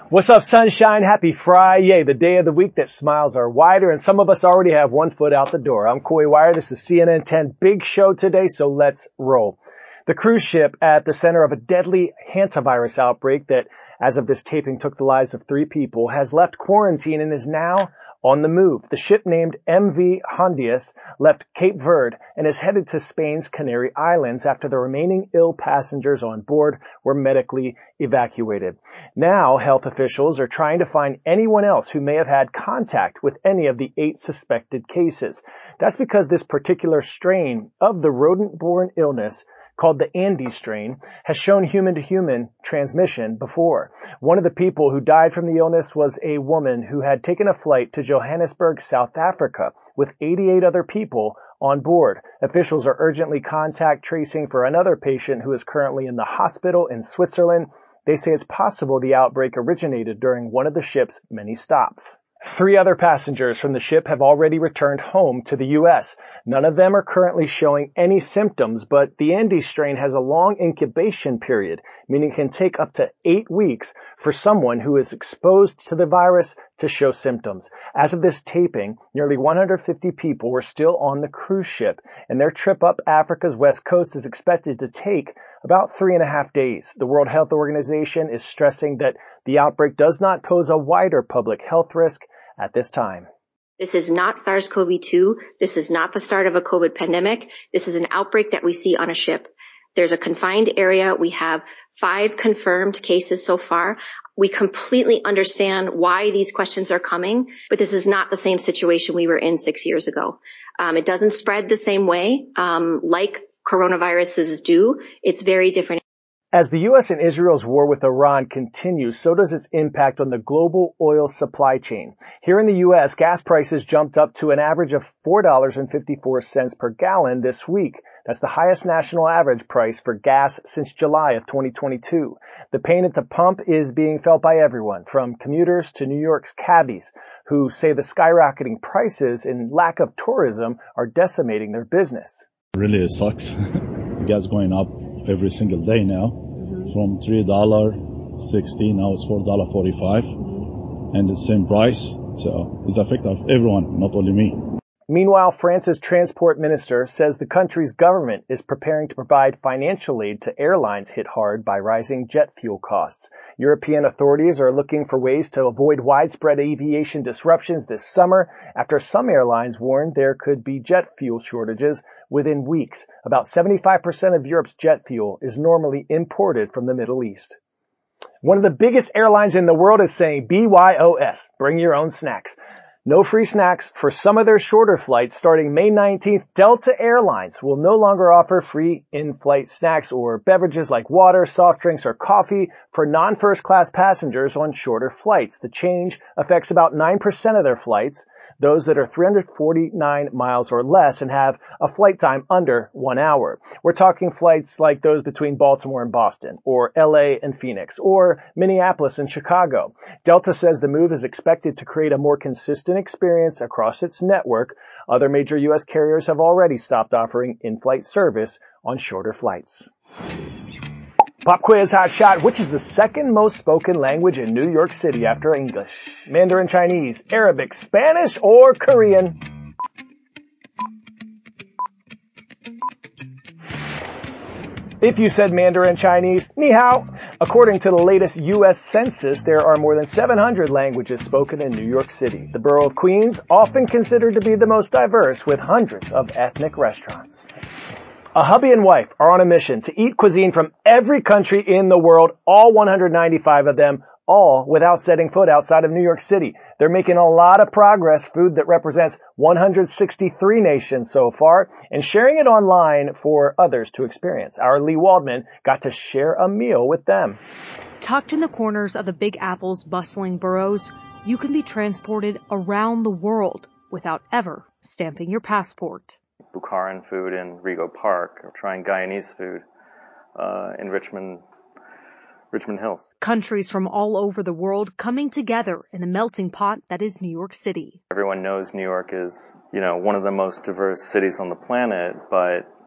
What's up, sunshine? Happy Friday, the day of the week that smiles are wider, and some of us already have one foot out the door. I'm Coy Wire. This is CNN 10 Big Show today, so let's roll. The cruise ship at the center of a deadly hantavirus outbreak that, as of this taping, took the lives of 3 people, has left quarantine and is now on the move. The ship, named MV Hondius, left Cape Verde and is headed to Spain's Canary Islands after the remaining ill passengers on board were medically evacuated. Now, health officials are trying to find anyone else who may have had contact with any of the 8 suspected cases. That's because this particular strain of the rodent-borne illness, called the Andes strain, has shown human-to-human transmission before. One of the people who died from the illness was a woman who had taken a flight to Johannesburg, South Africa, with 88 other people on board. Officials are urgently contact tracing for another patient who is currently in the hospital in Switzerland. They say it's possible the outbreak originated during one of the ship's many stops. 3 other passengers from the ship have already returned home to the U.S. None of them are currently showing any symptoms, but the Andes strain has a long incubation period, meaning it can take up to 8 weeks for someone who is exposed to the virus to show symptoms. As of this taping, nearly 150 people were still on the cruise ship, and their trip up Africa's west coast is expected to take about 3.5 days. The World Health Organization is stressing that the outbreak does not pose a wider public health risk at this time. This is not SARS-CoV-2. This is not the start of a COVID pandemic. This is an outbreak that we see on a ship. There's a confined area. We have 5 confirmed cases so far. We completely understand why these questions are coming, but this is not the same situation we were in 6 years ago. It doesn't spread the same way, like coronaviruses do. It's very different. As the U.S. and Israel's war with Iran continues, so does its impact on the global oil supply chain. Here in the U.S., gas prices jumped up to an average of $4.54 per gallon this week. That's the highest national average price for gas since July of 2022. The pain at the pump is being felt by everyone, from commuters to New York's cabbies, who say the skyrocketing prices and lack of tourism are decimating their business. Really, it sucks. Gas going up every single day now. From $3.60, now it's $4.45, and the same price. So it's affecting everyone, not only me. Meanwhile, France's transport minister says the country's government is preparing to provide financial aid to airlines hit hard by rising jet fuel costs. European authorities are looking for ways to avoid widespread aviation disruptions this summer after some airlines warned there could be jet fuel shortages within weeks. About 75% of Europe's jet fuel is normally imported from the Middle East. One of the biggest airlines in the world is saying BYOS, bring your own snacks. No free snacks for some of their shorter flights. Starting May 19th, Delta Airlines will no longer offer free in-flight snacks or beverages like water, soft drinks, or coffee for non-first class passengers on shorter flights. The change affects about 9% of their flights, those that are 349 miles or less and have a flight time under 1 hour. We're talking flights like those between Baltimore and Boston, or LA and Phoenix, or Minneapolis and Chicago. Delta says the move is expected to create a more consistent experience across its network. Other major U.S. carriers have already stopped offering in-flight service on shorter flights. Pop quiz hot shot. Which is the second most spoken language in New York City after English? Mandarin Chinese, Arabic, Spanish, or Korean? If you said Mandarin Chinese, ni hao. According to the latest U.S. Census, there are more than 700 languages spoken in New York City. The borough of Queens, often considered to be the most diverse, with hundreds of ethnic restaurants. A hubby and wife are on a mission to eat cuisine from every country in the world, all 195 of them, all without setting foot outside of New York City. They're making a lot of progress, food that represents 163 nations so far, and sharing it online for others to experience. Our Lee Waldman got to share a meal with them. Tucked in the corners of the Big Apple's bustling boroughs, you can be transported around the world without ever stamping your passport. Bukharan food in Rego Park, or trying Guyanese food in Richmond Hills. Countries from all over the world coming together in the melting pot that is New York City. Everyone knows New York is, one of the most diverse cities on the planet, but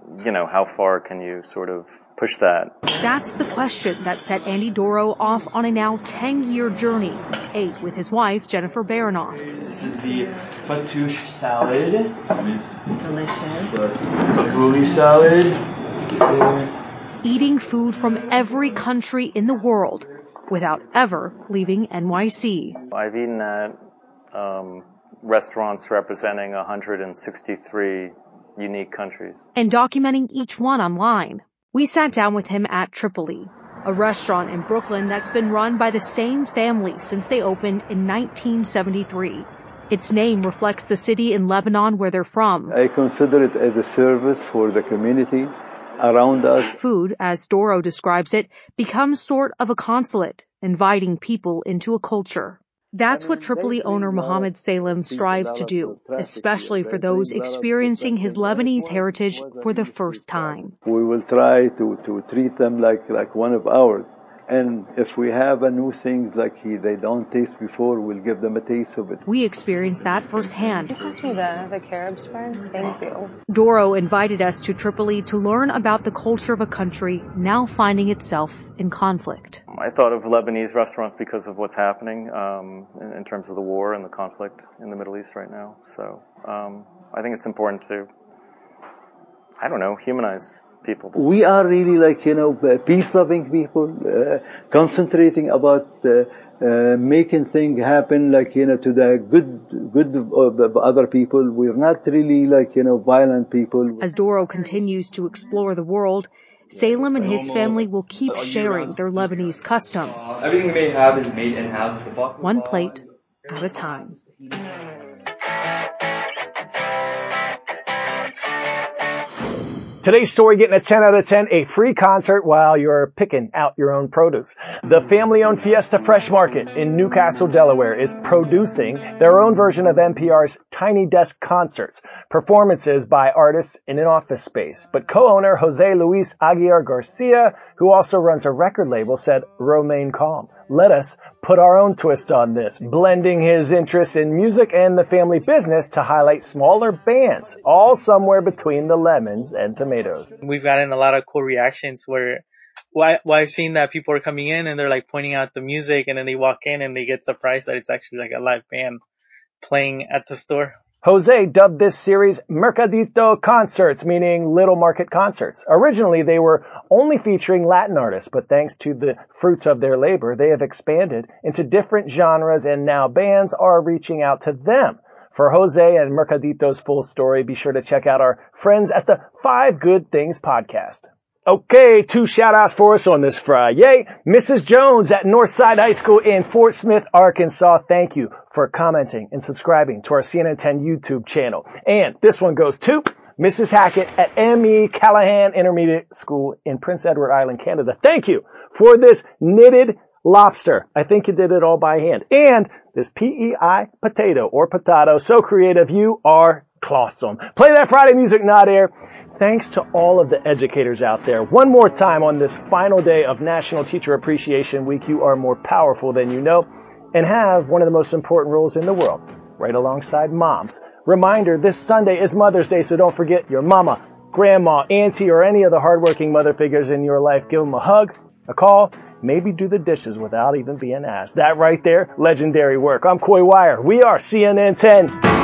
how far can you sort of push that? That's the question that set Andy Doro off on a now 10-year journey, 8 with his wife, Jennifer Baranoff. This is the fattoush salad. Delicious. Tabbouleh salad. Eating food from every country in the world without ever leaving NYC. I've eaten at restaurants representing 163 unique countries. And documenting each one online. We sat down with him at Tripoli, a restaurant in Brooklyn that's been run by the same family since they opened in 1973. Its name reflects the city in Lebanon where they're from. I consider it as a service for the community around us. Food, as Doro describes it, becomes sort of a consulate, inviting people into a culture. That's what Tripoli owner Mohammed Salem strives to do, especially for those experiencing his Lebanese heritage for the first time. We will try to treat them like one of ours. And if we have a new thing like they don't taste before, we'll give them a taste of it. We experienced that firsthand. Can you pass me the carob spread? Thank you. Doro invited us to Tripoli to learn about the culture of a country now finding itself in conflict. I thought of Lebanese restaurants because of what's happening in terms of the war and the conflict in the Middle East right now. So I think it's important to, humanize people. We are really peace-loving people, concentrating about making things happen, to the good of other people. We're not really violent people. As Doro continues to explore the world, Salem and his family will keep sharing their Lebanese customs. Everything we may have is made in-house. One plate at a time. Today's story getting a 10 out of 10, a free concert while you're picking out your own produce. The family-owned Fiesta Fresh Market in Newcastle, Delaware is producing their own version of NPR's Tiny Desk Concerts, performances by artists in an office space. But co-owner Jose Luis Aguiar Garcia, who also runs a record label, said, "Remain calm. Let us put our own twist on this," blending his interests in music and the family business to highlight smaller bands, all somewhere between the lemons and tomatoes. We've gotten a lot of cool reactions where I've seen that people are coming in and they're like pointing out the music, and then they walk in and they get surprised that it's actually like a live band playing at the store. Jose dubbed this series Mercadito Concerts, meaning little market concerts. Originally, they were only featuring Latin artists, but thanks to the fruits of their labor, they have expanded into different genres, and now bands are reaching out to them. For Jose and Mercadito's full story, be sure to check out our friends at the 5 Good Things podcast. Okay, 2 shout-outs for us on this Friday. Mrs. Jones at Northside High School in Fort Smith, Arkansas. Thank you for commenting and subscribing to our CNN 10 YouTube channel. And this one goes to Mrs. Hackett at M.E. Callahan Intermediate School in Prince Edward Island, Canada. Thank you for this knitted lobster. I think you did it all by hand. And this PEI potato or potato. So creative. You are awesome. Play that Friday music, not air. Thanks to all of the educators out there. One more time on this final day of National Teacher Appreciation Week, you are more powerful than you know and have one of the most important roles in the world, right alongside moms. Reminder, this Sunday is Mother's Day, so don't forget your mama, grandma, auntie, or any of the hardworking mother figures in your life. Give them a hug, a call, maybe do the dishes without even being asked. That right there, legendary work. I'm Coy Wire. We are CNN 10.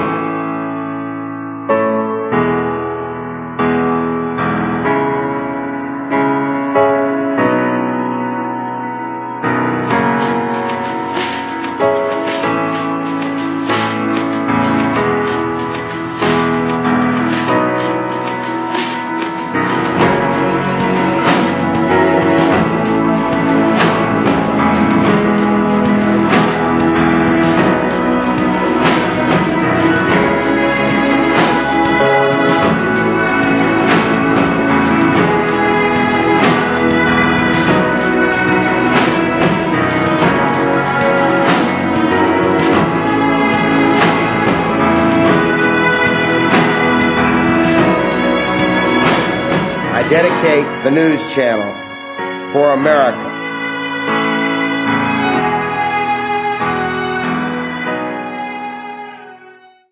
Dedicate the news channel for America